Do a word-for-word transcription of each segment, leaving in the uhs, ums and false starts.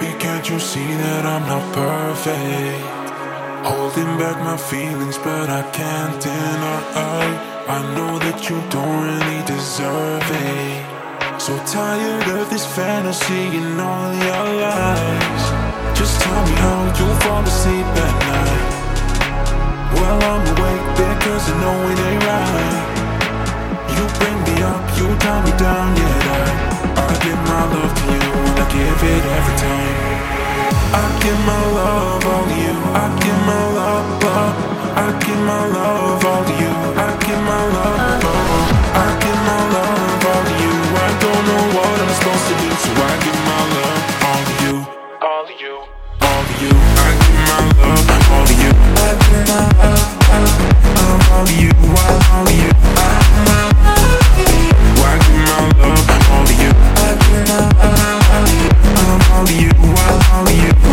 Baby, can't you see that I'm not perfect? Holding back my feelings, but I can't deny I know that you don't really deserve it. So tired of this fantasy and all your lies. Just tell me how you fall asleep at night. Well, I'm awake because I know it ain't right. You bring me up, you tie me down, yeah. I, I give my love to you and I give it every time. I give my love all to you. I give my love, love. I give my love all to you. I give my love, love. I give my love all to you. I don't know what I'm supposed to do, so I give my love all to you. All to you. All to you. I give my love all to you. I give my love, love all to you. All to you. I give my I give my love all to you. I give my love all to you. All to you.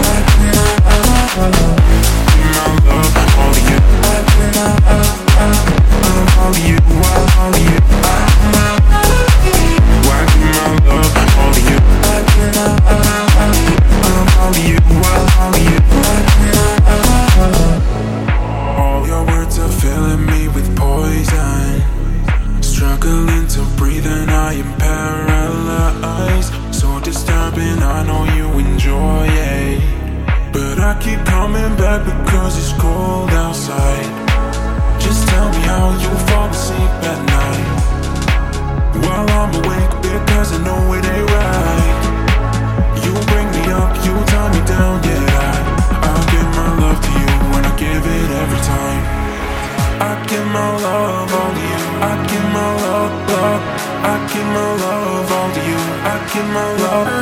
All your words are filling me with poison. Struggling to breathe and I am paralyzed. So disturbing, I know you enjoy it, but I keep coming back because it's cold outside. Just tell me how you fall asleep at night while I'm awake because I know it ain't right. You bring me up, you tie me down, yeah. I, I give my love to you and I give it every time. I give my love all to you. I give my love, love. I give my love all to you. I give my love.